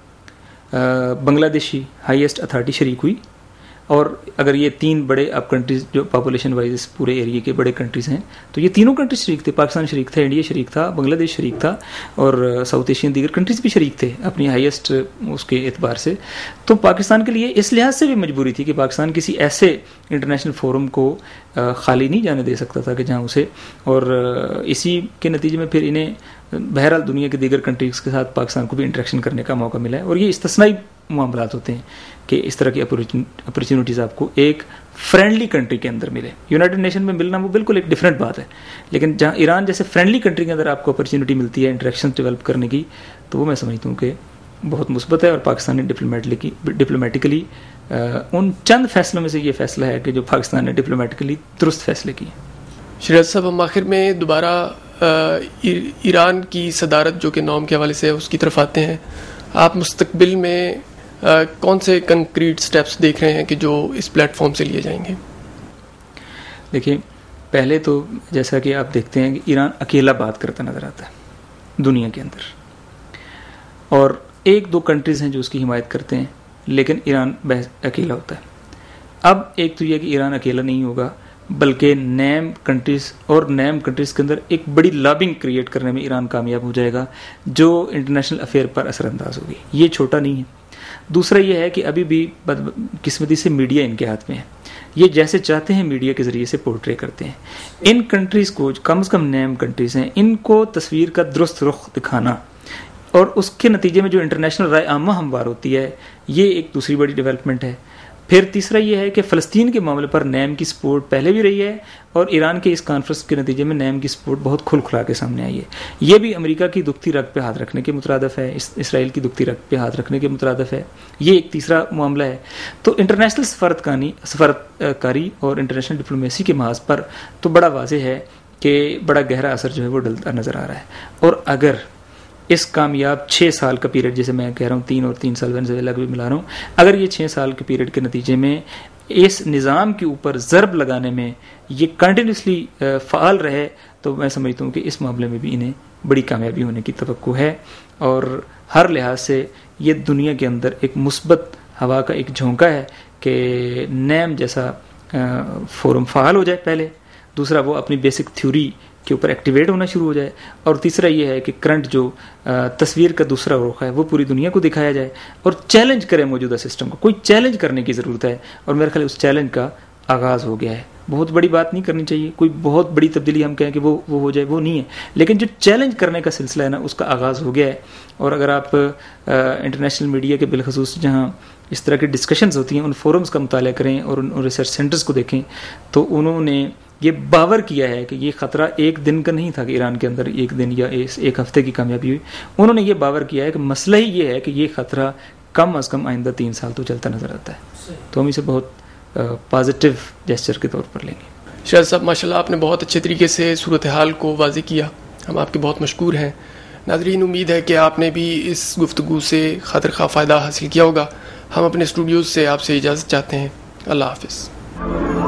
بنگلہ دیشی ہائیسٹ اتھارٹی شریک ہوئی، اور اگر یہ تین بڑے اب کنٹریز جو پاپولیشن وائز اس پورے ایریے کے بڑے کنٹریز ہیں تو یہ تینوں کنٹریز شریک تھے. پاکستان شریک تھا، انڈیا شریک تھا، بنگلہ دیش شریک تھا، اور ساؤتھ ایشین دیگر کنٹریز بھی شریک تھے اپنی ہائیسٹ اس کے اعتبار سے. تو پاکستان کے لیے اس لحاظ سے بھی مجبوری تھی کہ پاکستان کسی ایسے انٹرنیشنل فورم کو خالی نہیں جانے دے سکتا تھا کہ جہاں اسے، اور اسی کے نتیجے میں پھر انہیں بہرحال دنیا کے دیگر کنٹریز کے ساتھ پاکستان کو بھی انٹریکشن کرنے کا موقع ملا ہے، اور یہ استثنائی معاملات ہوتے ہیں کہ اس طرح کی اپرچونیٹیز آپ کو ایک فرینڈلی کنٹری کے اندر ملے. یونائٹڈ نیشن میں ملنا وہ بالکل ایک ڈفرینٹ بات ہے، لیکن جہاں ایران جیسے فرینڈلی کنٹری کے اندر آپ کو اپرچونیٹی ملتی ہے انٹریکشن ڈیولپ کرنے کی، تو وہ میں سمجھتا ہوں کہ بہت مثبت ہے. اور پاکستان نے ڈپلومیٹلی ڈپلومیٹیکلی ان چند فیصلوں میں سے یہ فیصلہ ہے کہ جو پاکستان نے ڈپلومیٹیکلی درست فیصلے کیے. شریعت صاحب، ہم آخر میں دوبارہ ایران کی صدارت جو کہ نوم کے حوالے سے ہے اس کی طرف آتے ہیں. آپ مستقبل میں کون سے کنکریٹ سٹیپس دیکھ رہے ہیں کہ جو اس پلیٹ فارم سے لیے جائیں گے؟ دیکھیں، پہلے تو جیسا کہ آپ دیکھتے ہیں کہ ایران اکیلا بات کرتا نظر آتا ہے دنیا کے اندر، اور ایک دو کنٹریز ہیں جو اس کی حمایت کرتے ہیں، لیکن ایران بحث اکیلا ہوتا ہے. اب ایک تو یہ کہ ایران اکیلا نہیں ہوگا، بلکہ نیم کنٹریز اور نیم کنٹریز کے اندر ایک بڑی لابنگ کریٹ کرنے میں ایران کامیاب ہو جائے گا جو انٹرنیشنل افیئر پر اثر انداز ہوگی. یہ چھوٹا نہیں ہے. دوسرا یہ ہے کہ ابھی بھی بدقسمتی سے میڈیا ان کے ہاتھ میں ہے، یہ جیسے چاہتے ہیں میڈیا کے ذریعے سے پورٹرے کرتے ہیں. ان کنٹریز کو، کم از کم نیم کنٹریز ہیں، ان کو تصویر کا درست رخ دکھانا اور اس کے نتیجے میں جو انٹرنیشنل رائے عامہ ہموار ہوتی ہے، یہ ایک دوسری بڑی ڈیولپمنٹ ہے. پھر تیسرا یہ ہے کہ فلسطین کے معاملے پر نیم کی سپورٹ پہلے بھی رہی ہے، اور ایران کے اس کانفرنس کے نتیجے میں نیم کی سپورٹ بہت کھل کھلا کے سامنے آئی ہے. یہ بھی امریکہ کی دکھتی رگ پہ ہاتھ رکھنے کے مترادف ہے، اسرائیل کی دکھتی رگ پہ ہاتھ رکھنے کے مترادف ہے. یہ ایک تیسرا معاملہ ہے. تو انٹرنیشنل سفارتکاری سفارتکاری اور انٹرنیشنل ڈپلومیسی کے محاذ پر تو بڑا واضح ہے کہ بڑا گہرا اثر جو ہے وہ ڈلتا نظر آ رہا ہے. اور اگر اس کامیاب چھ سال کا پیریڈ، جیسے میں کہہ رہا ہوں تین اور تین سال وینزویلا بھی ملا رہا ہوں، اگر یہ چھ سال کے پیریڈ کے نتیجے میں اس نظام کے اوپر ضرب لگانے میں یہ کنٹینیوسلی فعال رہے، تو میں سمجھتا ہوں کہ اس معاملے میں بھی انہیں بڑی کامیابی ہونے کی توقع ہے. اور ہر لحاظ سے یہ دنیا کے اندر ایک مثبت ہوا کا ایک جھونکا ہے کہ نیم جیسا فورم فعال ہو جائے پہلے، دوسرا وہ اپنی بیسک تھیوری کے اوپر ایکٹیویٹ ہونا شروع ہو جائے، اور تیسرا یہ ہے کہ کرنٹ جو تصویر کا دوسرا رخ ہے وہ پوری دنیا کو دکھایا جائے اور چیلنج کرے موجودہ سسٹم کو. کوئی چیلنج کرنے کی ضرورت ہے، اور میرے خیال اس چیلنج کا آغاز ہو گیا ہے. بہت بڑی بات نہیں کرنی چاہیے، کوئی بہت بڑی تبدیلی ہم کہیں کہ وہ وہ ہو جائے، وہ نہیں ہے، لیکن جو چیلنج کرنے کا سلسلہ ہے نا، اس کا آغاز ہو گیا ہے. اور اگر آپ انٹرنیشنل میڈیا کے بالخصوص جہاں اس طرح کی ڈسکشنز ہوتی ہیں، ان فورمز کا مطالعہ کریں اور ان ریسرچ سینٹرز کو دیکھیں، تو انہوں نے یہ باور کیا ہے کہ یہ خطرہ ایک دن کا نہیں تھا کہ ایران کے اندر ایک دن یا ایک ہفتے کی کامیابی ہوئی. انہوں نے یہ باور کیا ہے کہ مسئلہ ہی یہ ہے کہ یہ خطرہ کم از کم آئندہ تین سال تو چلتا نظر آتا ہے. تو ہم اسے بہت پازیٹیو جیسچر کے طور پر لیں گے. شاہد صاحب، ماشاء اللہ آپ نے بہت اچھے طریقے سے صورتحال کو واضح کیا، ہم آپ کے بہت مشکور ہیں. ناظرین، امید ہے کہ آپ نے بھی اس گفتگو سے خاطر خواہ فائدہ حاصل کیا ہوگا. ہم اپنے اسٹوڈیوز سے آپ سے اجازت چاہتے ہیں. اللہ حافظ.